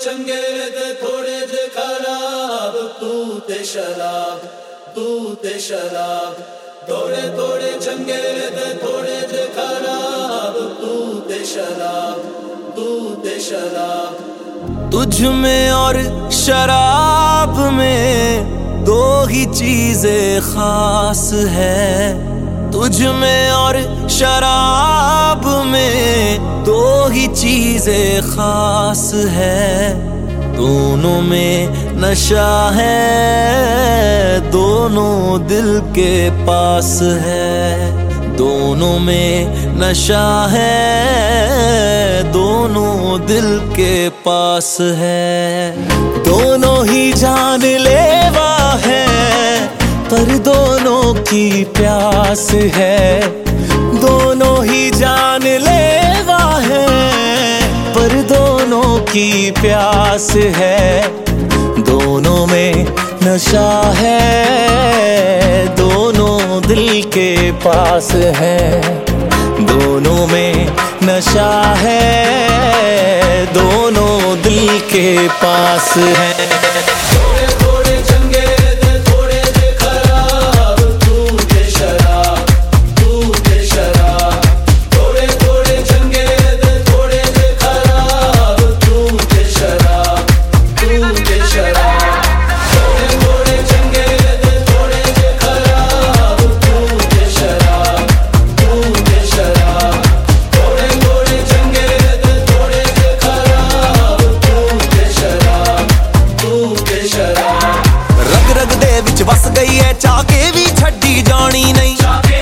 चंगे ते थोड़े जे खराब, तू ते शराब, तू ते शराब। थोड़े थोड़े चंगे ते थोड़े जे खराब, तू ते शराब, तू ते शराब। तुझ में और शराब में दो ही चीजें खास है। तुझ में और शराब में दो ही चीजें खास है। दोनों में नशा है, दोनों दिल के पास है। दोनों में नशा है, दोनों दिल के पास है। दोनों ही जानलेवा है, पर दोनों की प्यास है। दोनों ही जानलेवा है, पर दोनों की प्यास है। दोनों में नशा है, दोनों दिल के पास है। दोनों में नशा है, दोनों दिल के पास है। बस गई है चाके भी छड्डी जानी नहीं,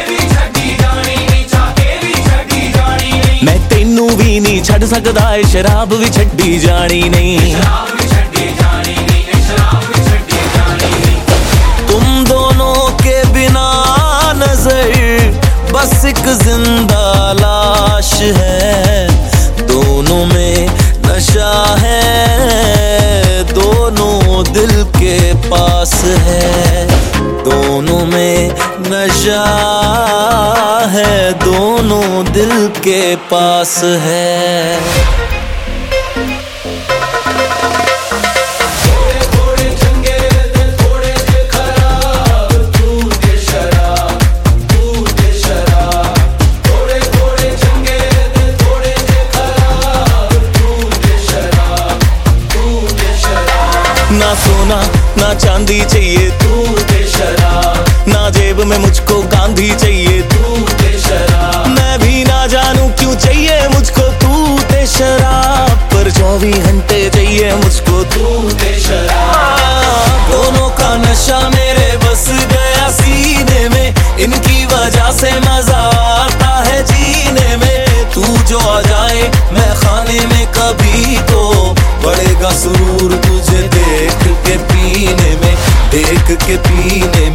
मैं तेनू भी नहीं छड़ सकदा, शराब भी छड्डी जानी नहीं। तुम दोनों के बिना नजर बस एक जिंदा लाश है। दोनों में नशा है, दोनों दिल के पास है। दोनों में नशा है, दोनों दिल के पास है। ना सोना ना चांदी चाहिए, तू ते शराब। ना जेब में मुझको गांधी चाहिए, तू ते शराब। मैं भी ना जानूं क्यों चाहिए मुझको तू ते शराब, पर 24 घंटे चाहिए मुझको तू ते शराब। दोनों का नशा मेरे बस गया सीने में, इनकी वजह से मजा आता है जीने में। तू जो आ जाए मैं खाने में कभी तो बढ़ेगा सुरूर तुझे देख के पीने में, देख के पीने